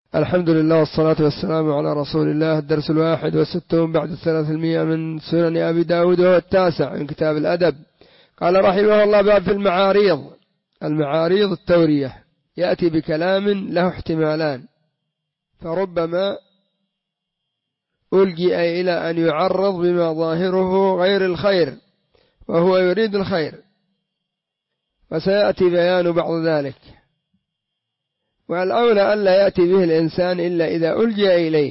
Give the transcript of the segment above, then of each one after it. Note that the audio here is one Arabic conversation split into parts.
الحمد لله والصلاة والسلام على رسول الله. الدرس 61 بعد 300 من سنن أبي داود، وهو 9 من كتاب الأدب. قال رحمه الله: باب في المعاريض. المعاريض التورية، يأتي بكلام له احتمالان، فربما ألجئ إلى أن يعرض بما ظاهره غير الخير وهو يريد الخير، وسيأتي بيان بعض ذلك. والأولى ألا يأتي به الإنسان إلا إذا ألجئ إليه،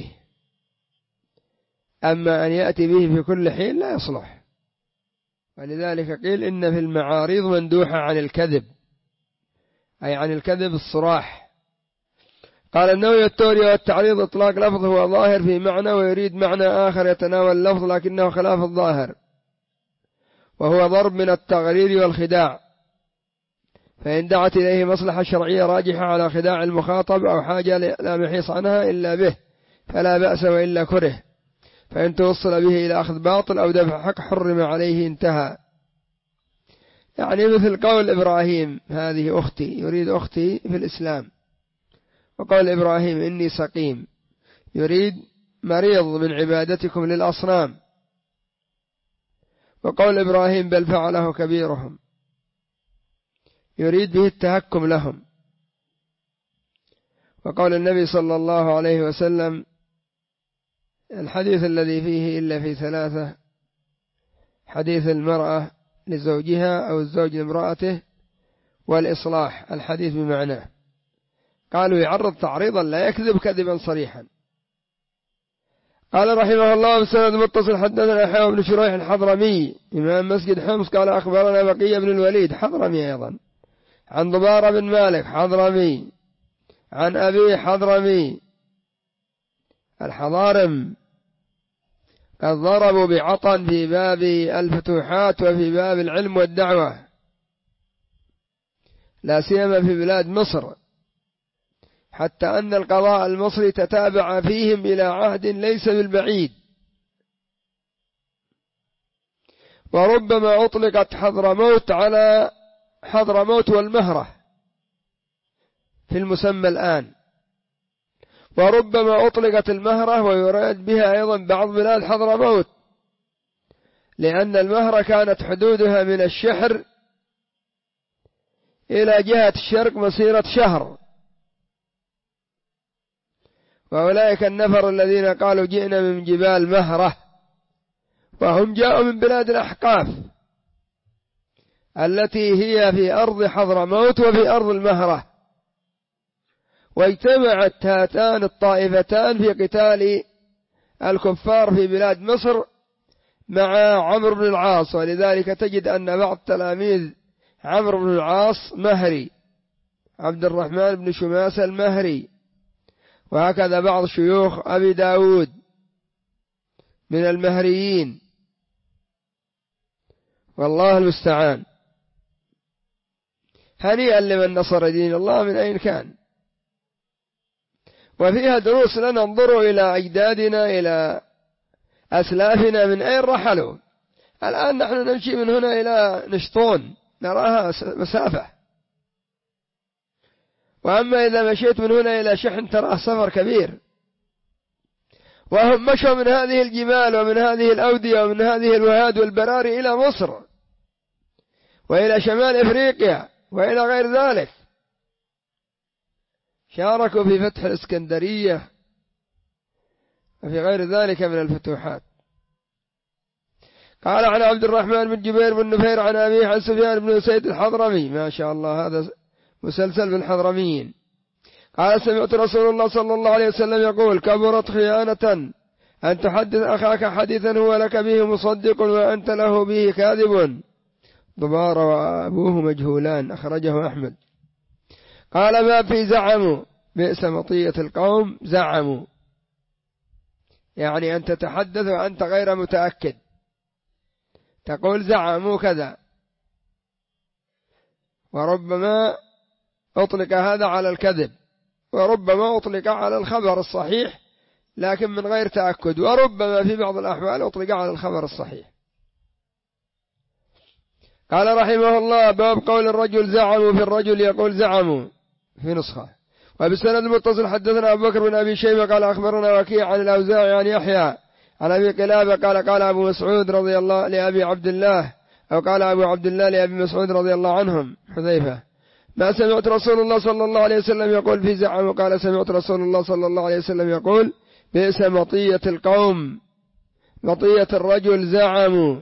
أما أن يأتي به في كل حين لا يصلح. ولذلك قيل إن في المعاريض مندوحة عن الكذب، أي عن الكذب الصراح. قال النووي: التورية والتعريض إطلاق لفظ هو ظاهر في معنى ويريد معنى آخر يتناول اللفظ لكنه خلاف الظاهر، وهو ضرب من التغرير والخداع، فإن دعت إليه مصلحة شرعية راجحة على خداع المخاطب أو حاجة لا محيص عنها إلا به فلا بأس وإلا كره، فإن توصل به إلى أخذ باطل أو دفع حق حرم عليه، انتهى. يعني مثل قول إبراهيم: هذه أختي، يريد أختي في الإسلام. وقول إبراهيم: إني سقيم، يريد مريض من عبادتكم للأصنام. وقول إبراهيم: بل فعله كبيرهم، يريد به التهكم لهم. وقول النبي صلى الله عليه وسلم الحديث الذي فيه إلا في 3، حديث المرأة لزوجها أو الزوج لامرأته، والإصلاح، الحديث بمعناه. قالوا: يعرض تعريضا لا يكذب كذبا صريحا. قال رحمه الله: بسند متصل حدثنا يحيى بن شريح الحضرمي إمام مسجد حمص قال أخبرنا بقية بن الوليد حضرمي أيضا، عن ضبارة بن مالك حضرمي، عن أبي حضرمي. الحضارم قد ضربوا بعطن في باب الفتوحات وفي باب العلم والدعوة، لا سيما في بلاد مصر، حتى أن القضاء المصري تتابع فيهم إلى عهد ليس بالبعيد. وربما أطلقت حضرموت على حضرموت والمهرة في المسمى الآن، وربما أطلقت المهرة ويراد بها أيضا بعض بلاد حضرموت، لأن المهرة كانت حدودها من الشحر إلى جهة الشرق مسيرة شهر. وأولئك النفر الذين قالوا جئنا من جبال مهرة، وهم جاءوا من بلاد الأحقاف التي هي في أرض حضرموت وفي أرض المهرة، واجتمعت هاتان الطائفتان في قتال الكفار في بلاد مصر مع عمرو بن العاص. ولذلك تجد أن بعض تلاميذ عمرو بن العاص مهري، عبد الرحمن بن شماسة المهري، وهكذا بعض شيوخ أبي داود من المهريين، والله المستعان. هنيئا لمن نصر دين الله من أين كان. وفيها دروس لنا، ننظر إلى أجدادنا، إلى أسلافنا من أين رحلوا. الآن نحن نمشي من هنا إلى نشطون نراها مسافة، وأما إذا مشيت من هنا إلى شحن تراه سفر كبير. وهم مشوا من هذه الجبال ومن هذه الأودية ومن هذه الوهاد والبراري إلى مصر وإلى شمال إفريقيا وإلى غير ذلك، شاركوا في فتح الإسكندرية وفي غير ذلك من الفتوحات. قال عن عبد الرحمن بن جبير بن نفير عن أبيه عن سفيان بن سيد الحضرمي، ما شاء الله هذا مسلسل بالحضرميين. قال: سمعت رسول الله صلى الله عليه وسلم يقول: كبرت خيانة أن تحدث أخاك حديثا هو لك به مصدق وأنت له به كاذب. ضبار وأبوه مجهولان، أخرجه أحمد. قال: ما في زعموا، بئس مطية القوم زعموا، يعني أن تتحدث وأنت غير متأكد، تقول زعموا كذا. وربما أطلق هذا على الكذب، وربما أطلق على الخبر الصحيح لكن من غير تأكد، وربما في بعض الأحوال أطلق على الخبر الصحيح. قال رحمه الله: باب قول الرجل زعموا، في الرجل يقول زعموا في نسخة، وبالسند المتصل حدثنا أبو بكر بن أبي شيبة قال أخبرنا وكيع عن الأوزاعي عن يحيى عن أبي قلابة قال أبو مسعود رضي الله لأبي عبد الله، أو قال أبو عبد الله لأبي مسعود رضي الله عنهم حذيفة: ما سمعت رسول الله صلى الله عليه وسلم يقول في زعم، وقال سمعت رسول الله صلى الله عليه وسلم يقول: بئس مطية القوم مطية الرجل زعموا،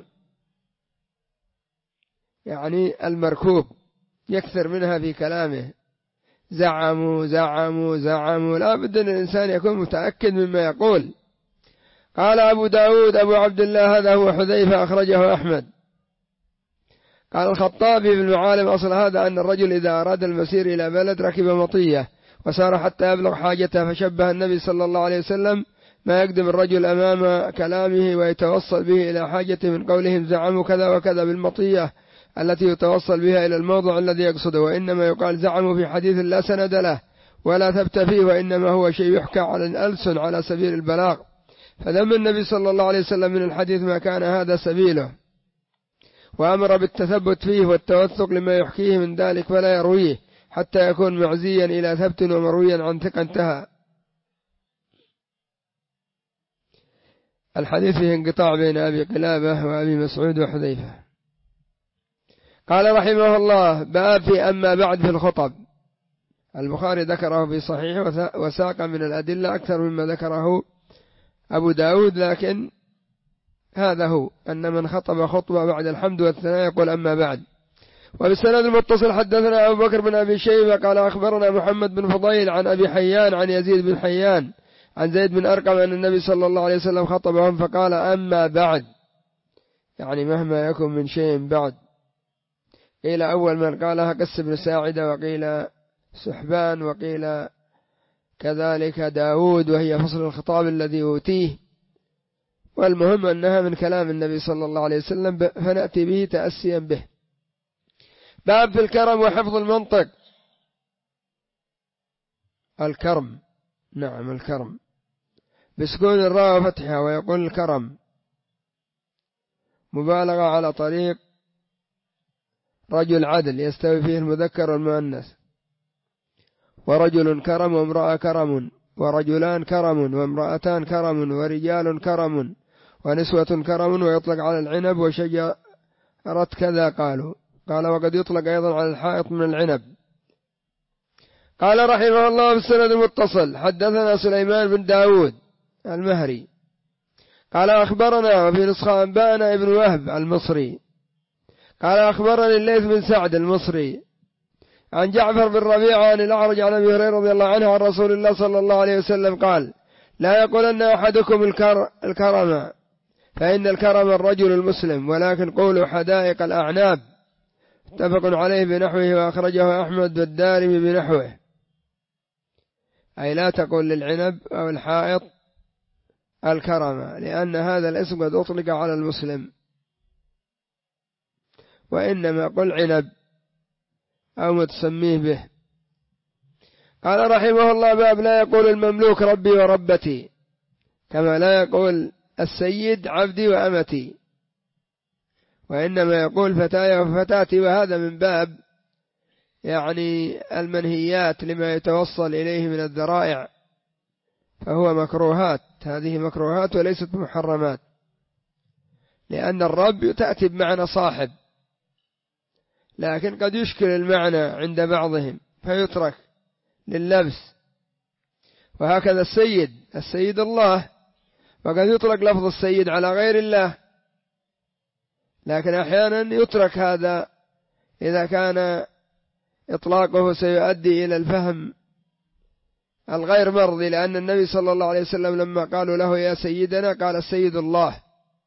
يعني المركوب يكثر منها في كلامه، زعموا زعموا زعموا، لا بد أن الإنسان يكون متأكد مما يقول. قال أبو داود أبو عبد الله هذا هو حذيفة أخرجه أحمد. قال الخطابي في المعالم: أصل هذا أن الرجل إذا أراد المسير إلى بلد ركب مطية وسار حتى يبلغ حاجته، فشبه النبي صلى الله عليه وسلم ما يقدم الرجل أمام كلامه ويتوصل به إلى حاجته من قولهم زعموا كذا وكذا بالمطية التي يتوصل بها إلى الموضع الذي يقصده، وإنما يقال زعموا في حديث لا سند له ولا ثبت فيه، وإنما هو شيء يحكى على الألسن على سبيل البلاغ، فذم النبي صلى الله عليه وسلم من الحديث ما كان هذا سبيله، وأمر بالتثبت فيه والتوثق لما يحكيه من ذلك فلا يرويه حتى يكون معزيا إلى ثبت ومرويا عن ثقة. انتهى. الحديث فيه انقطاع بين أبي قلابة وأبي مسعود وحذيفة. قال رحمه الله: باب في أما بعد في الخطب. البخاري ذكره في صحيحه وساق من الأدلة أكثر مما ذكره أبو داود، لكن هذا هو أن من خطب خطبة بعد الحمد والثناء يقول أما بعد. وبالسند المتصل حدثنا أبو بكر بن أبي شيبة قال أخبرنا محمد بن فضيل عن أبي حيان عن يزيد بن حيان عن زيد بن أرقم أن النبي صلى الله عليه وسلم خطبهم فقال: أما بعد، يعني مهما يكن من شيء بعد. قيل أول من قالها قس بن ساعدة، وقيل سحبان، وقيل كذلك داود، وهي فصل الخطاب الذي أوتيه، والمهم أنها من كلام النبي صلى الله عليه وسلم فنأتي به تأسيا به. باب في الكرم وحفظ المنطق. الكرم، نعم الكرم بسكون الراء وفتحها، ويقول الكرم مبالغة على طريق رجل عدل يستوي فيه المذكر والمؤنث، ورجل كرم وامرأة كرم، ورجلان كرم وامرأتان كرم، ورجال كرم ونسوة كرم، ويطلق على العنب وشجرة كذا قال وقد يطلق أيضا على الحائط من العنب. قال رحمه الله بالسند المتصل حدثنا سليمان بن داود المهري قال أخبرنا، وفي نسخة أنبأنا ابن وهب المصري قال أخبرني الليث بن سعد المصري عن جعفر بن ربيعة عن الأعرج عن أبي هريرة رضي الله عنه عن رسول الله صلى الله عليه وسلم قال: لا يقولن أحدكم الكرم، فإن الكرم الرجل المسلم، ولكن قولوا حدائق الأعناب. اتفق عليه بنحوه، وأخرجه أحمد والدارمي بنحوه، أي لا تقول للعنب أو الحائط الكرم، لأن هذا الاسم قد أطلق على المسلم، وإنما قل عنب أو ما تسميه به. قال رحمه الله: باب لا يقول المملوك ربي وربتي، كما لا يقول السيد عبدي وأمتي، وإنما يقول فتاي وفتاتي، وهذا من باب يعني المنهيات لما يتوصل إليه من الذرائع، فهو مكروهات، هذه مكروهات وليست محرمات، لأن الرب تأتي بمعنى صاحب، لكن قد يشكل المعنى عند بعضهم فيترك لللبس. وهكذا السيد الله، وقد يطلق لفظ السيد على غير الله، لكن أحيانا يترك هذا إذا كان إطلاقه سيؤدي إلى الفهم الغير مرضي، لأن النبي صلى الله عليه وسلم لما قالوا له يا سيدنا قال السيد الله.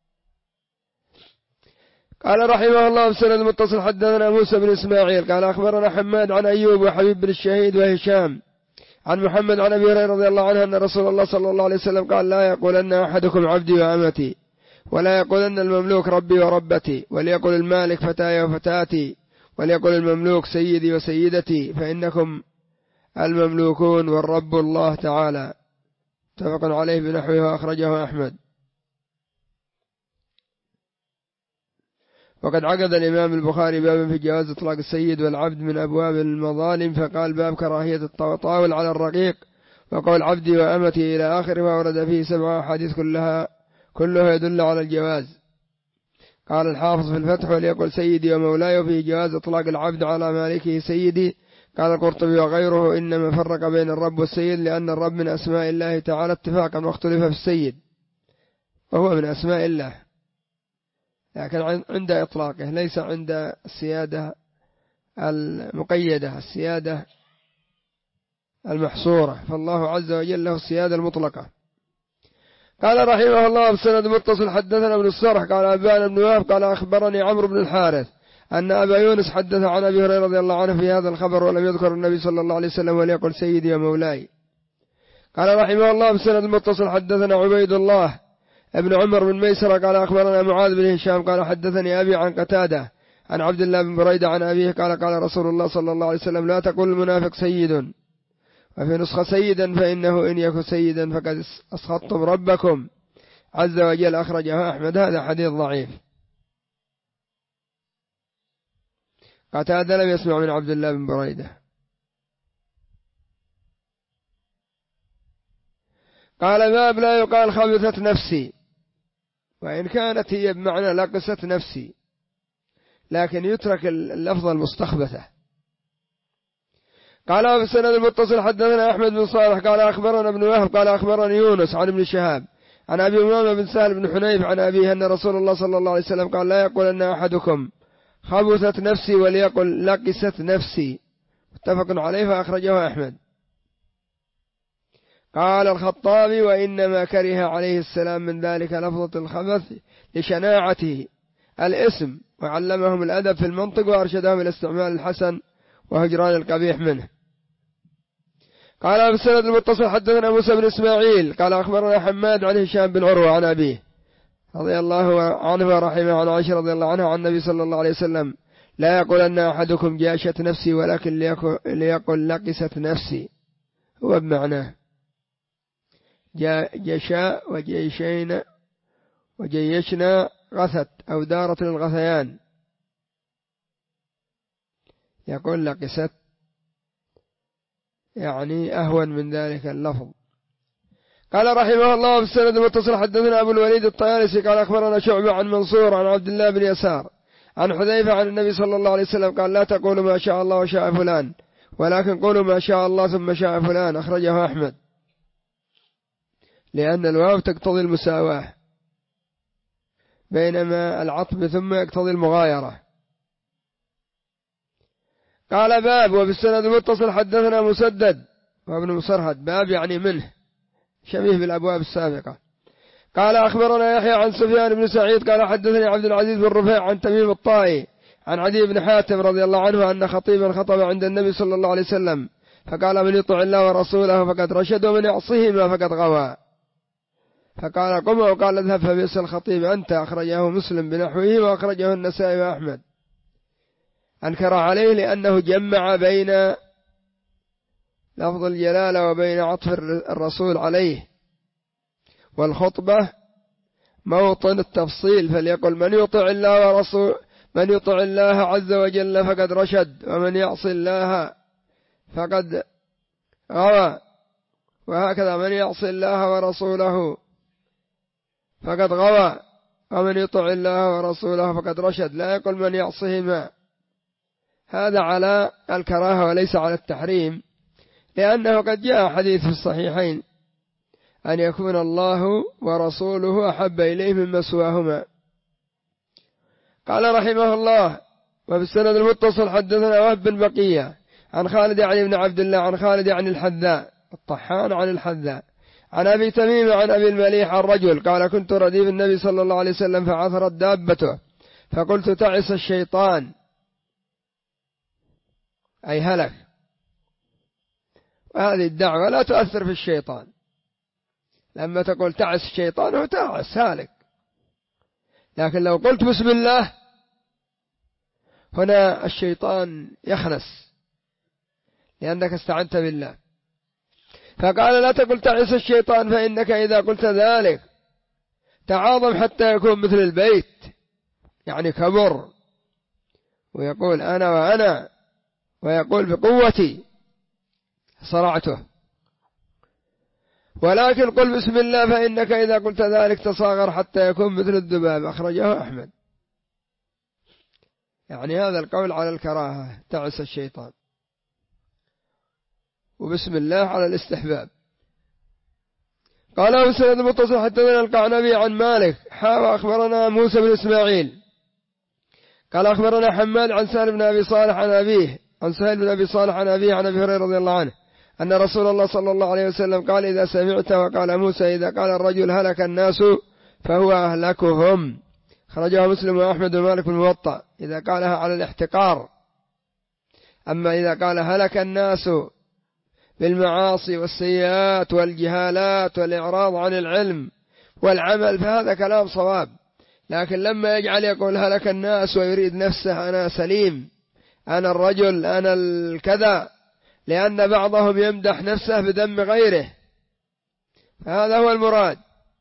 قال رحمه الله بسند المتصل حدثنا موسى بن إسماعيل قال أخبرنا حماد عن أيوب وحبيب بن الشهيد وهشام عن محمد عن أبي هريرة رضي الله عنه أن رسول الله صلى الله عليه وسلم قال: لا يقولن أحدكم عبدي وأمتي، ولا يقولن المملوك ربي وربتي، وليقل المالك فتاي وفتاتي، وليقل المملوك سيدي وسيدتي، فإنكم المملوكون والرب الله تعالى. اتفق عليه بنحوه وأخرجه أحمد. وقد عقد الإمام البخاري بابا في جواز إطلاق السيد والعبد من أبواب المظالم، فقال باب كراهية التطاول على الرقيق وقول عبدي وأمتي إلى آخره، وورد فيه 7 أحاديث كلها يدل على الجواز. قال الحافظ في الفتح وليقل سيدي ومولاي، وفيه جواز إطلاق العبد على مالكه سيدي. قال القرطبي وغيره إنما فرق بين الرب والسيد لأن الرب من أسماء الله تعالى اتفاقا، واختلف في السيد وهو من أسماء الله، لكن عند إطلاقه ليس عند السيادة المقيدة، السيادة المحصورة، فالله عز وجل له السيادة المطلقة. قال رحمه الله بسند متصل حدثنا ابن الصرح قال أبان بن وهب قال أخبرني عمرو بن الحارث أن أبا يونس حدث عن أبي هريرة رضي الله عنه في هذا الخبر، ولم يذكر النبي صلى الله عليه وسلم وليقل سيدي ومولاي. قال رحمه الله بسند متصل حدثنا عبيد الله ابن عمر بن ميسرة قال أخبرنا معاذ بن هشام قال حدثني أبي عن قتادة عن عبد الله بن بريدة عن أبيه قال رسول الله صلى الله عليه وسلم لا تقل المنافق سيد، وفي نسخة سيدا، فإنه إن يكن سيدا فقد أسخطتم ربكم عز وجل. أخرجه أحمد. هذا حديث ضعيف. قتادة لم يسمع من عبد الله بن بريدة. قال باب لا يقال خبثت نفسي، وإن كانت هي بمعنى لقست نفسي، لكن يترك اللفظ المستخبثة. قال في السند المتصل حدثنا أحمد بن صالح قال أخبرنا ابن وهب قال أخبرني يونس عن ابن شهاب عن أبي أمامة بن سهل بن حنيف عن أبيه أن رسول الله صلى الله عليه وسلم قال لا يقول أن أحدكم خبثت نفسي وليقل لقست نفسي، متفق عليه، فأخرجه أحمد. قال الخطابي وإنما كره عليه السلام من ذلك لفظة الخبث لشناعته الاسم، وعلمهم الأدب في المنطق وأرشدهم إلى استعمال الحسن وهجران القبيح منه. قال في السند المتصل حدثنا موسى بن إسماعيل قال أخبرنا حماد عن هشام بن عروة عن أبيه رضي الله عنه ورحمه عن عائشة رضي الله عنها عن النبي صلى الله عليه وسلم لا يقول أن أحدكم جاشت نفسي ولكن ليقل لقست نفسي، هو بمعناه جشاء وجيشين وجيشنا غثت أو دارت للغثيان، يقول لقست يعني أهون من ذلك اللفظ. قال رحمه الله في السند المتصل حدثنا أبو الوليد الطيالسي قال أخبرنا شعبة عن منصور عن عبد الله بن يسار عن حذيفة عن النبي صلى الله عليه وسلم قال لا تقولوا ما شاء الله وشاء فلان ولكن قولوا ما شاء الله ثم شاء فلان. أخرجه أحمد، لأن الواو تقتضي المساواة، بينما العطف ثم يقتضي المغايرة. قال باب وفي السند المتصل حدثنا مسدد وابن مسرهد، باب يعني منه، شبيه بالأبواب السابقة. قال أخبرنا يحيى عن سفيان بن سعيد قال حدثني عبد العزيز بن رفيع عن تميم الطائي عن عدي بن حاتم رضي الله عنه أن خطيبا خطب عند النبي صلى الله عليه وسلم فقال من يطع الله ورسوله فقد رشد ومن يعصهما فقد غوى، فقال قم وقال اذهب فبئس الخطيب أنت. أخرجه مسلم بنحوه وأخرجه النسائي وأحمد. أنكر عليه لأنه جمع بين لفظ الجلالة وبين عطف الرسول عليه، والخطبة موطن التفصيل، فليقل من يطع الله ورسول من يطع الله عز وجل فقد رشد ومن يعصي الله فقد غوى، وهكذا من يعصي الله ورسوله فقد غوى ومن يطع الله ورسوله فقد رشد، لا يقول من يعصهما. هذا على الكراهة وليس على التحريم، لأنه قد جاء حديث في الصحيحين أن يكون الله ورسوله أحب إليه مما سواهما. قال رحمه الله وفي السند المتصل حدثنا وهب بن بقية عن خالد يعني بن عبد الله عن خالد يعني الحذاء الطحان عن الحذاء عن أبي تميم عن أبي المليح عن رجل قال كنت رديف النبي صلى الله عليه وسلم فعثرت دابته فقلت تعس الشيطان أي هلك، وهذه الدعوة لا تؤثر في الشيطان، لما تقول تعس الشيطان هو تعس هالك، لكن لو قلت بسم الله هنا الشيطان يخنس لأنك استعنت بالله. فقال لا تقل تعس الشيطان فإنك إذا قلت ذلك تعاظم حتى يكون مثل البيت، يعني كبر، ويقول أنا وأنا، ويقول بقوتي صرعته. ولكن قل بسم الله فإنك إذا قلت ذلك تصاغر حتى يكون مثل الذباب. أخرجه أحمد. يعني هذا القول على الكراهة، تعس الشيطان، وبسم الله على الاستحباب. قال أبو سعيد المتصل حدثنا القعنبي عن مالك أخبرنا موسى بن إسماعيل قال أخبرنا حماد عن سهل بن أبي صالح عن أبيه عن أبي هريرة رضي الله عنه أن رسول الله صلى الله عليه وسلم قال إذا سمعت وقال موسى إذا قال الرجل هلك الناس فهو أهلكهم. خرجها مسلم وأحمد ومالك بن الموطأ إذا قالها على الاحتقار. أما إذا قال هلك الناس بالمعاصي والسيئات والجهالات والإعراض عن العلم والعمل فهذا كلام صواب. لكن لما يجعل يقول هلك الناس ويريد نفسه أنا سليم، أنا الرجل، أنا الكذا، لأن بعضهم يمدح نفسه بذم غيره، فهذا هو المراد.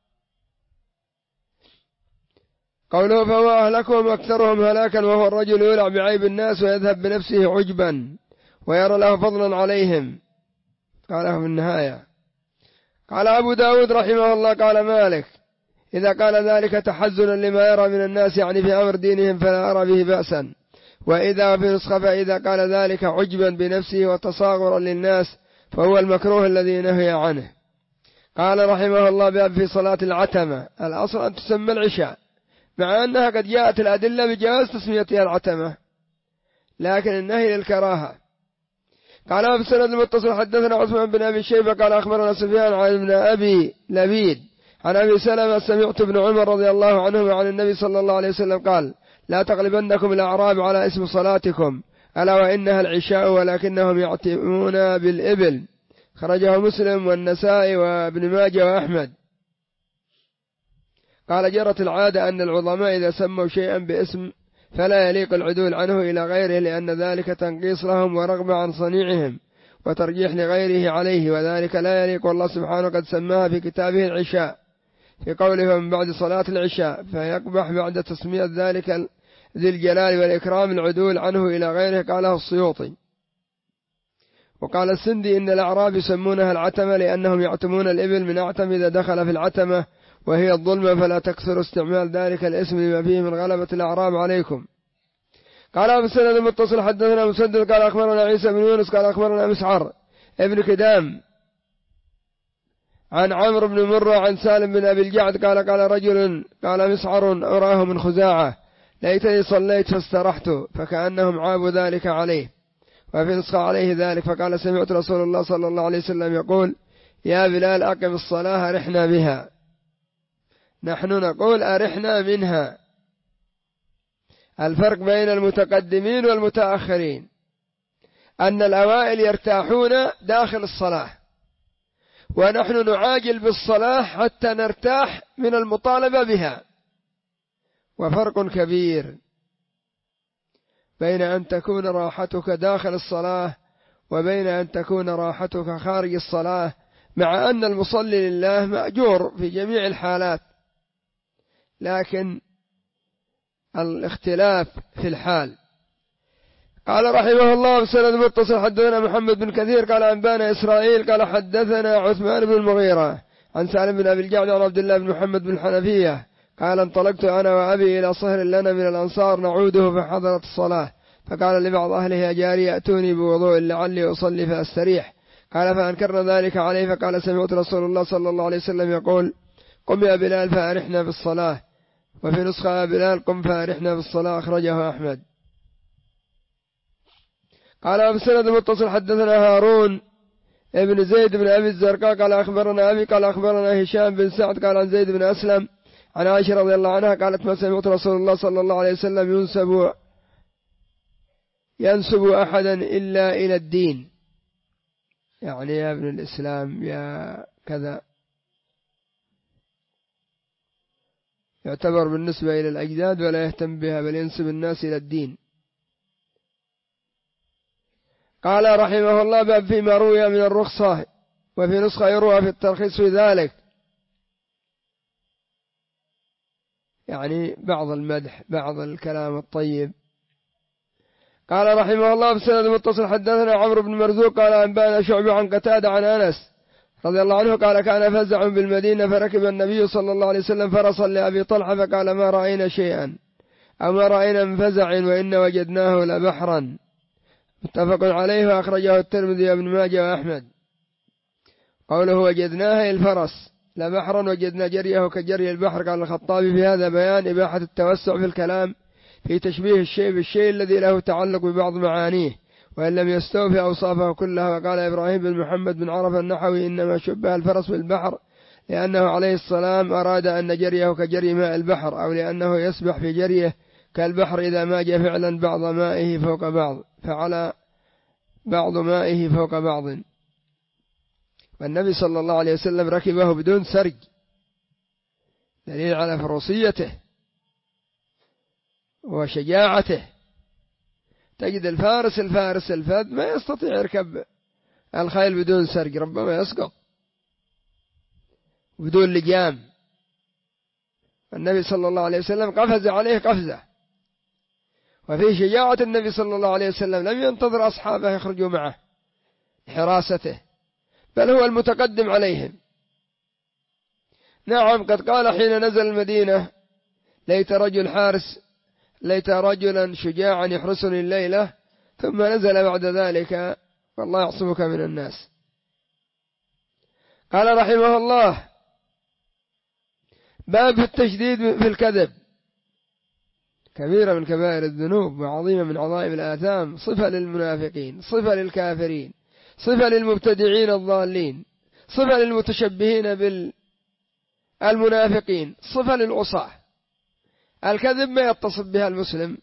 قوله فهو أهلكهم أكثرهم هلاكا، وهو الرجل يولع بعيب الناس ويذهب بنفسه عجبا ويرى له فضلا عليهم. قاله في النهاية. قال أبو داود رحمه الله قال مالك إذا قال ذلك تحزنا لما يرى من الناس يعني في أمر دينهم فلا أرى به بأسا، وإذا في نسخة فإذا قال ذلك عجبا بنفسه وتصاغرا للناس فهو المكروه الذي نهي عنه. قال رحمه الله باب في صلاة العتمة. الأصل أن تسمى العشاء، مع أنها قد جاءت الأدلة بجواز تسميتها العتمة، لكن النهي للكراهة. قال أبو سند المتصل حدثنا عثمان بن أبي شيبة قال أخبرنا سفيان عن ابن أبي لبيد عن أبي سلمة سمعت ابن عمر رضي الله عنهما عن النبي صلى الله عليه وسلم قال لا تغلبنكم الأعراب على اسم صلاتكم ألا وإنها العشاء ولكنهم يعتمون بالإبل. خرجه مسلم والنسائي وابن ماجه وأحمد. قال جرت العادة أن العظماء إذا سموا شيئا باسم فلا يليق العدول عنه إلى غيره، لأن ذلك تنقيص لهم ورغبة عن صنيعهم وترجيح لغيره عليه، وذلك لا يليق، والله سبحانه قد سماها في كتابه العشاء في قوله من بعد صلاة العشاء، فيقبح بعد تسمية ذلك ذي الجلال والإكرام العدول عنه إلى غيره. قاله السيوطي. وقال السندي إن الأعراب يسمونها العتمة لأنهم يعتمون الإبل من أعتم إذا دخل في العتمة وهي الظلمة، فلا تكثر استعمال ذلك الاسم لما فيه من غلبة الأعراب عليكم. قال أبو سند المتصل حدثنا مسدد قال أخبرنا عيسى بن يونس قال أخبرنا مسعر ابن كدام عن عمرو بن مرة عن سالم بن أبي الجعد قال رجل قال مسعر أراه من خزاعة ليتني صليت فاسترحت، فكأنهم عابوا ذلك عليه. وفي نسخة عليه ذلك فقال سمعت رسول الله صلى الله عليه وسلم يقول يا بلال أقم الصلاة أرحنا بها. نحن نقول أرحنا منها. الفرق بين المتقدمين والمتأخرين أن الأوائل يرتاحون داخل الصلاة، ونحن نعاجل بالصلاة حتى نرتاح من المطالبة بها. وفرق كبير بين أن تكون راحتك داخل الصلاة وبين أن تكون راحتك خارج الصلاة، مع أن المصلي لله مأجور في جميع الحالات، لكن الاختلاف في الحال. قال رحمه الله بسند متصل حدثنا محمد بن كثير قال أنبانا إسرائيل قال حدثنا عثمان بن المغيرة عن سالم بن أبي الجعد عن عبد الله بن محمد بن الحنفية قال انطلقت أنا وأبي إلى صهر لنا من الأنصار نعوده فحضرت الصلاة، فقال لبعض أهله يا جاري يأتوني بوضوء لعلي أصلي فأستريح. قال فأنكرنا ذلك عليه، فقال سمعت رسول الله صلى الله عليه وسلم يقول قم يا بلال فأرحنا بالصلاة. وفي نسخة يا بلال قم فأرحنا بالصلاة. أخرجه أحمد. قال أبو سند المتصل حدثنا هارون ابن زيد بن أبي الزرقاء قال أخبرنا أبي قال أخبرنا هشام بن سعد قال عن زيد بن أسلم عن عائشة رضي الله عنها قالت ما سمعت رسول الله صلى الله عليه وسلم ينسب أحدا إلا إلى الدين، يعني يا ابن الإسلام يا كذا، يعتبر بالنسبة إلى الأجداد ولا يهتم بها، بل ينسب الناس إلى الدين. قال رحمه الله باب فيما روي من الرخصة، وفي نسخة يروى في الترخيص في ذلك. يعني بعض المدح بعض الكلام الطيب. قال رحمه الله في السند المتصل حدثنا عمرو بن مرزوق قال أنبأنا شعبة عن قتادة عن أنس رضي الله عنه قال كان فزع بالمدينة فركب النبي صلى الله عليه وسلم فرسا لأبي طلحة فقال ما رأينا شيئا أو ما رأينا من فزع وإن وجدناه لبحرا. متفق عليه وأخرجه الترمذي وابن ماجه وأحمد. قوله وجدناه الفرس لبحرا وجدنا جريه كجري البحر. قال الخطابي في هذا بيان إباحة التوسع في الكلام في تشبيه الشيء بالشيء الذي له تعلق ببعض معانيه وإن لم يستوفي أوصافه كلها. وقال إبراهيم بن محمد بن عرفة النحوي إنما شبه الفرس بالبحر لأنه عليه السلام أراد أن جريه كجري ماء البحر أو لأنه يسبح في جريه كالبحر إذا ماج فعلا بعض مائه فوق بعض فعلى بعض مائه فوق بعض. والنبي صلى الله عليه وسلم ركبه بدون سرج دليل على فروسيته وشجاعته. تجد الفارس الفذ ما يستطيع يركب الخيل بدون سرج ربما يسقط بدون لجام. النبي صلى الله عليه وسلم قفز عليه قفزة. وفي شجاعة النبي صلى الله عليه وسلم لم ينتظر أصحابه يخرجوا معه حراسته بل هو المتقدم عليهم. نعم قد قال حين نزل المدينة ليت رجلا شجاعا يحرسني الليلة ثم نزل بعد ذلك والله يعصمك من الناس. قال رحمه الله باب التشديد في الكذب كبيرة من كبائر الذنوب وعظيمة من عظائم الآثام. صفة للمنافقين صفة للكافرين صفة للمبتدعين الضالين صفة للمتشبهين بالمنافقين صفة للعصاة. الكذب ما يتصف بها المسلم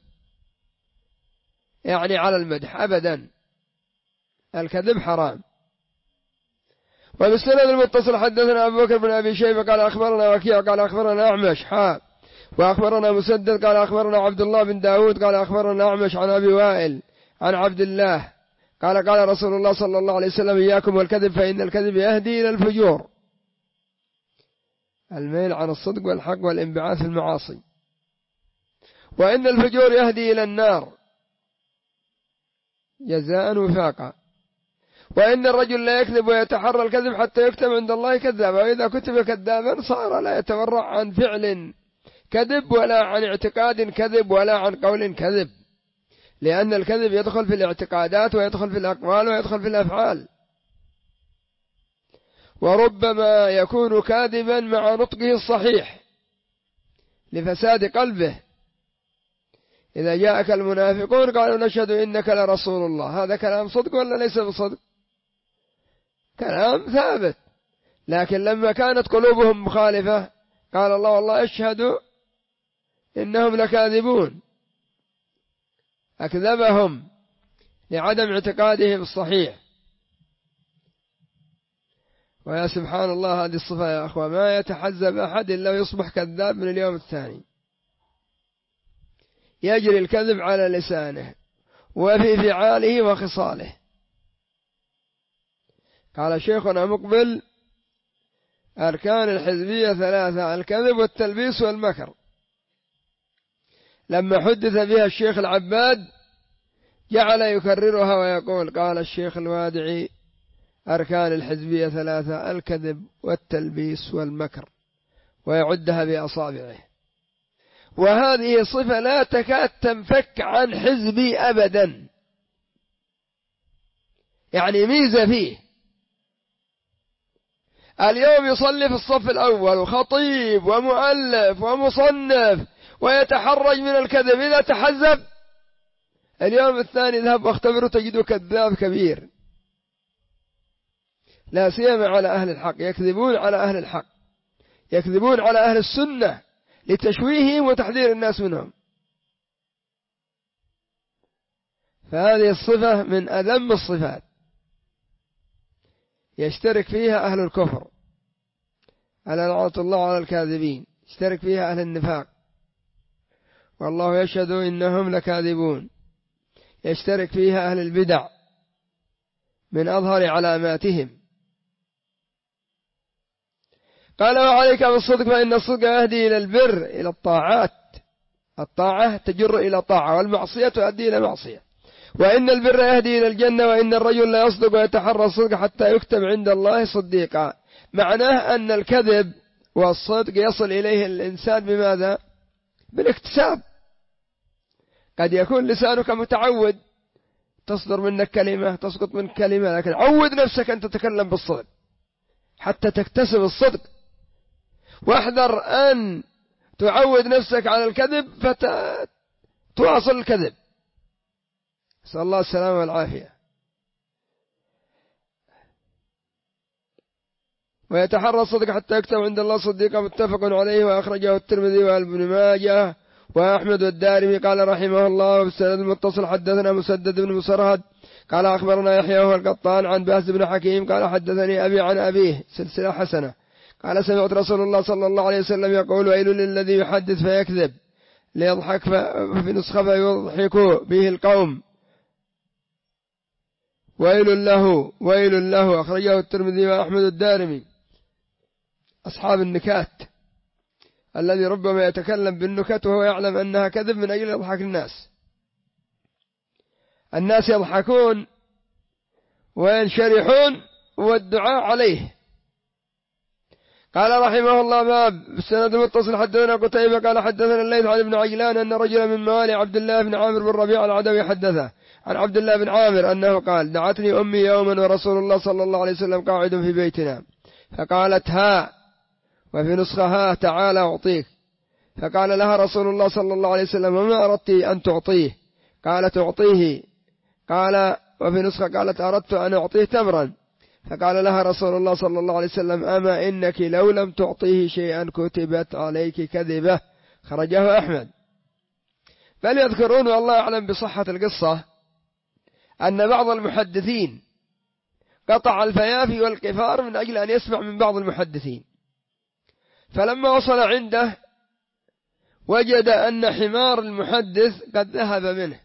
يعني على المدح أبدا. الكذب حرام. وبالسند المتصل حدثنا أبو بكر بن أبي شيبة قال أخبرنا وكيع قال أخبرنا أعمش وأخبرنا مسدد قال أخبرنا عبد الله بن داود قال أخبرنا أعمش عن أبي وائل عن عبد الله قال رسول الله صلى الله عليه وسلم إياكم والكذب فإن الكذب يهدي إلى الفجور الميل عن الصدق والحق والانبعاث في المعاصي وإن الفجور يهدي إلى النار جزاء وفاقا. وإن الرجل لا يكذب ويتحرى الكذب حتى يكتب عند الله كذابا وإذا كتب كذابا صار لا يتورع عن فعل كذب ولا عن اعتقاد كذب ولا عن قول كذب لأن الكذب يدخل في الاعتقادات ويدخل في الأقوال ويدخل في الأفعال. وربما يكون كاذبا مع نطقه الصحيح لفساد قلبه. إذا جاءك المنافقون قالوا نشهد إنك لرسول الله هذا كلام صدق ولا ليس بصدق؟ كلام ثابت. لكن لما كانت قلوبهم مخالفة قال الله والله أشهد إنهم لكاذبون أكذبهم لعدم اعتقادهم الصحيح. ويا سبحان الله هذه الصفة يا أخوة ما يتحزب أحد إلا يصبح كذاب من اليوم الثاني. يجري الكذب على لسانه وفي فعاله وخصاله. قال شيخنا مقبل أركان الحزبية 3 الكذب والتلبيس والمكر. لما حدث بها الشيخ العباد جعل يكررها ويقول قال الشيخ الوادعي أركان الحزبية 3 الكذب والتلبيس والمكر ويعدها بأصابعه. وهذه صفة لا تكاد تنفك عن حزبي أبدا يعني ميزة فيه. اليوم يصلي في الصف الأول وخطيب ومؤلف ومصنف ويتحرج من الكذب. إذا تحزب اليوم الثاني ذهب واختبره تجده كذاب كبير. لا سيما على أهل الحق يكذبون على أهل الحق يكذبون على أهل السنة لتشويههم وتحذير الناس منهم. فهذه الصفة من أذم الصفات يشترك فيها أهل الكفر على لعنة الله على الكاذبين يشترك فيها أهل النفاق والله يشهد إنهم لكاذبون يشترك فيها أهل البدع من أظهر علاماتهم. قال وعليك بالصدق فإن الصدق يهدي إلى البر، إلى الطاعات، الطاعة تجر إلى طاعة، والمعصية تؤدي إلى معصية. وإن البر يهدي إلى الجنة، وإن الرجل لا يصدق ويتحرى الصدق حتى يكتب عند الله صديقا. معناه أن الكذب والصدق يصل إليه الإنسان بماذا؟ بالاكتساب. قد يكون لسانك متعود، تصدر منك كلمة، تسقط منك كلمة، لكن عود نفسك أن تتكلم بالصدق حتى تكتسب الصدق. واحذر أن تعود نفسك على الكذب فتواصل الكذب. نسأل الله السلامة والعافية. ويتحرى الصدق حتى يكتب عند الله صديقا، متفق عليه، وأخرجه الترمذي وابن ماجه وأحمد والدارمي. قال رحمه الله بالسند المتصل حدثنا مسدد بن مسرهد قال أخبرنا يحيى وهو القطان عن بهز بن حكيم قال حدثني أبي عن أبيه سلسلة حسنة قال سمعت رسول الله صلى الله عليه وسلم يقول ويل للذي يحدث فيكذب ليضحك في نسخة فيضحك به القوم، ويل له. أخرجه الترمذي وأحمد الدارمي. أصحاب النكات الذي ربما يتكلم بالنكت وهو يعلم أنها كذب من أجل يضحك الناس يضحكون وينشرحون والدعاء عليه. قال رحمه الله باب بالسند المتصل حدثنا قتيبة قال حدثنا الليث عن ابن عجلان أن رجلا من موالي عبد الله بن عامر بن ربيعة العدوي حدثه عن عبد الله بن عامر أنه قال دعتني أمي يوما ورسول الله صلى الله عليه وسلم قاعد في بيتنا، فقالت ها، وفي نسخها تعالى أعطيك، فقال لها رسول الله صلى الله عليه وسلم وما أردت أن تعطيه؟ قالت أعطيه. قال وفي نسخة قالت أردت أن أعطيه تمرا، فقال لها رسول الله صلى الله عليه وسلم أما إنك لو لم تعطيه شيئا كتبت عليك كذبة. خرجه أحمد. بل يذكرون والله أعلم بصحة القصة أن بعض المحدثين قطع الفيافي والقفار من أجل أن يسمع من بعض المحدثين، فلما وصل عنده وجد أن حمار المحدث قد ذهب منه،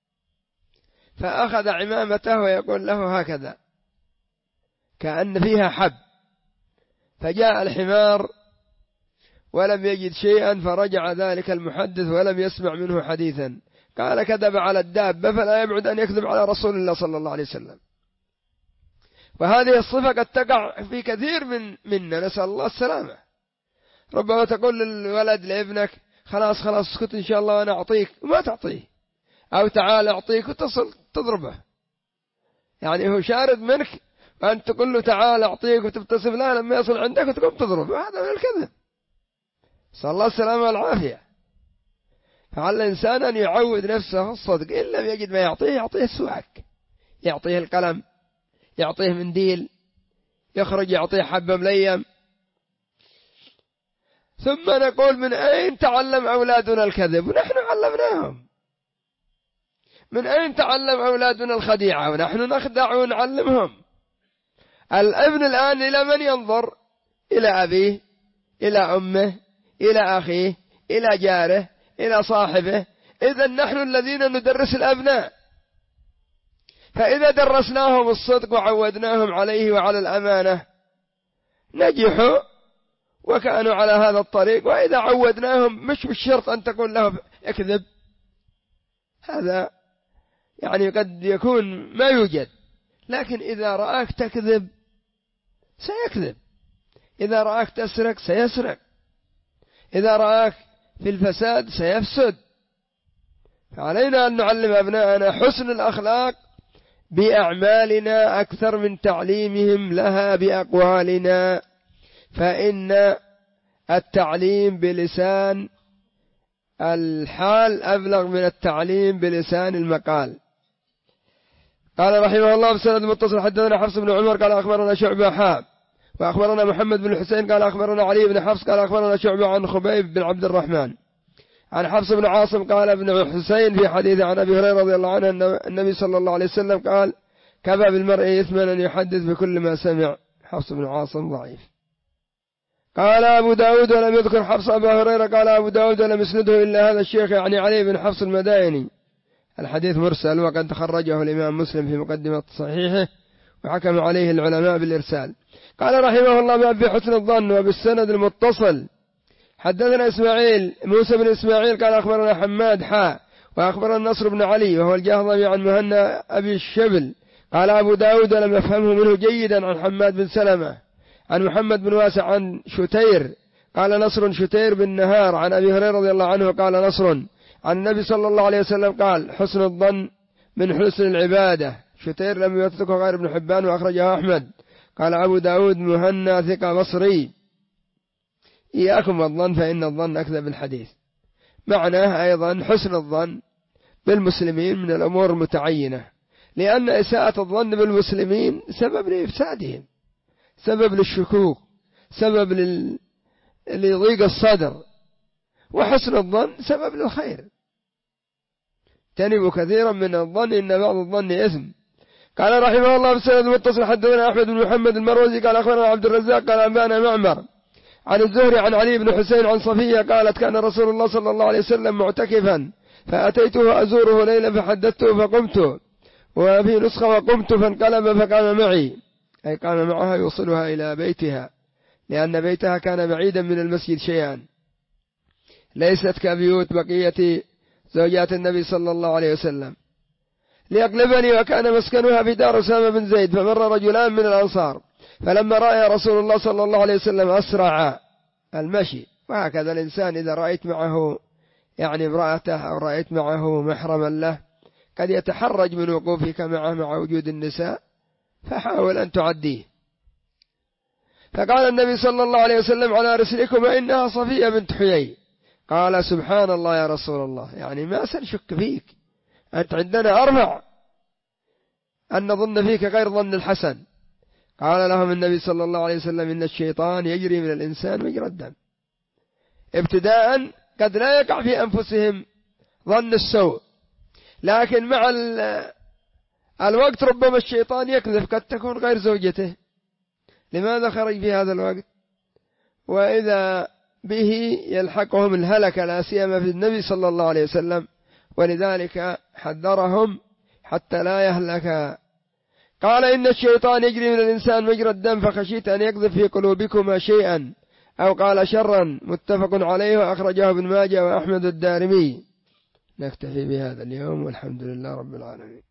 فأخذ عمامته ويقول له هكذا كأن فيها حب، فجاء الحمار ولم يجد شيئا، فرجع ذلك المحدث ولم يسمع منه حديثا. قال كذب على الدابة، فلا يبعد أن يكذب على رسول الله صلى الله عليه وسلم. وهذه الصفة قد تقع في كثير منا، نسأل الله السلامة. ربما تقول للولد لابنك خلاص اسكت إن شاء الله وأنا أعطيك، وما تعطيه، أو تعال أعطيك وتصل تضربه، يعني هو شارد منك وأنت تقول له تعال أعطيك وتبتسم له، لما يصل عندك وتقوم تضربه، هذا من الكذب. صلى الله السلامة والعافية. فعلى الإنسان أن يعود نفسه الصدق، إن لم يجد ما يعطيه السواك، يعطيه القلم، يعطيه منديل، يخرج يعطيه حبة مليم. ثم نقول من أين تعلم أولادنا الكذب؟ ونحن علمناهم. من أين تعلم أولادنا الخديعة؟ ونحن نخدع ونعلمهم. الابن الآن إلى من ينظر؟ إلى أبيه، إلى أمه، إلى أخيه، إلى جاره، إلى صاحبه. إذن نحن الذين ندرس الأبناء، فإذا درسناهم الصدق وعودناهم عليه وعلى الأمانة نجحوا وكانوا على هذا الطريق. وإذا عودناهم مش بالشرط أن تقول له اكذب، هذا يعني قد يكون ما يوجد، لكن إذا رآك تكذب سيكذب، إذا رآك تسرق سيسرق، إذا رآك في الفساد سيفسد. فعلينا أن نعلم أبناءنا حسن الأخلاق بأعمالنا أكثر من تعليمهم لها بأقوالنا، فإن التعليم بلسان الحال أبلغ من التعليم بلسان المقال. قال رحمه الله بسند متصل حدثنا حفص بن عمر قال أخبرنا شعبة حاب، وأخبرنا محمد بن الحسين قال أخبرنا علي بن حفص قال أخبرنا شعبة عن خبيب بن عبد الرحمن عن حفص بن عاصم قال ابن الحسين في حديث عن أبي هريرة رضي الله عنه أن النبي صلى الله عليه وسلم قال كفى بالمرء إثما أن يحدث بكل ما سمع. حفص بن عاصم ضعيف. قال أبو داود ولم يذكر حفص أبا هريرة. قال أبو داود ولم يسنده إلا هذا الشيخ يعني علي بن حفص المدائني. الحديث مرسل وقد خرجه الإمام مسلم في مقدمة صحيحه وحكم عليه العلماء بالإرسال. قال رحمه الله: باب في حسن الظن. وبالسند المتصل حدثنا إسماعيل موسى بن إسماعيل قال أخبرنا حماد وأخبرنا نصر بن علي وهو الجهضمي عن مهنا أبي الشبل قال أبو داود لم يفهمه منه جيدا عن حماد بن سلمة عن محمد بن واسع عن شتير قال نصر شتير بن نهار عن أبي هريرة رضي الله عنه قال نصر عن النبي صلى الله عليه وسلم قال: حسن الظن من حسن العبادة. شتير لم يوثقه غير ابن حبان وأخرجه أحمد. قال أبو داود مهنا ثقة بصري. إياكم والظن فإن الظن أكذب الحديث. معناه أيضا حسن الظن بالمسلمين من الأمور المتعينة، لأن إساءة الظن بالمسلمين سبب لإفسادهم، سبب للشكوك، سبب لضيق الصدر، وحسن الظن سبب للخير. اجتنبوا كثيرا من الظن إن بعض الظن إثم. قال رحمه الله: بالسند المتصل حدثنا أحمد بن محمد المروزي قال أخبرنا عبد الرزاق قال أنبأنا معمر عن الزهري عن علي بن حسين عن صفية قالت: كان رسول الله صلى الله عليه وسلم معتكفا فأتيته أزوره ليلا فحدثته فقمت، وفي نسخة وقمت فانقلب فقام معي، أي قام معها يوصلها إلى بيتها، لأن بيتها كان بعيدا من المسجد شيئا، ليست كبيوت بقية زوجات النبي صلى الله عليه وسلم. ليقلبني وكان مسكنها في دار أسامة بن زيد، فمر رجلان من الأنصار فلما رأى رسول الله صلى الله عليه وسلم أسرع المشي. وهكذا الإنسان إذا رأيت معه امرأته أو رأيت معه محرما له قد يتحرج من وقوفك معه مع وجود النساء، فحاول أن تعديه. فقال النبي صلى الله عليه وسلم: على رسلكما إنها صفية بنت حيي. قال: سبحان الله يا رسول الله، ما سنشك فيك، أنت عندنا أرفع أن نظن فيك غير ظن الحسن. قال لهم النبي صلى الله عليه وسلم: إن الشيطان يجري من الإنسان مجرى الدم. ابتداء قد لا يقع في أنفسهم ظن السوء، لكن مع الوقت ربما الشيطان يكذب، قد تكون غير زوجته، لماذا خرج في هذا الوقت؟ وإذا به يلحقهم الهلكة، لا سيما في النبي صلى الله عليه وسلم، ولذلك حذرهم حتى لا يهلك. قال: إن الشيطان يجري من الإنسان مجرى الدم، فخشيت أن يقذف في قلوبكما شيئا أو قال شرا. متفق عليه وأخرجه ابن ماجه وأحمد الدارمي. نكتفي بهذا اليوم والحمد لله رب العالمين.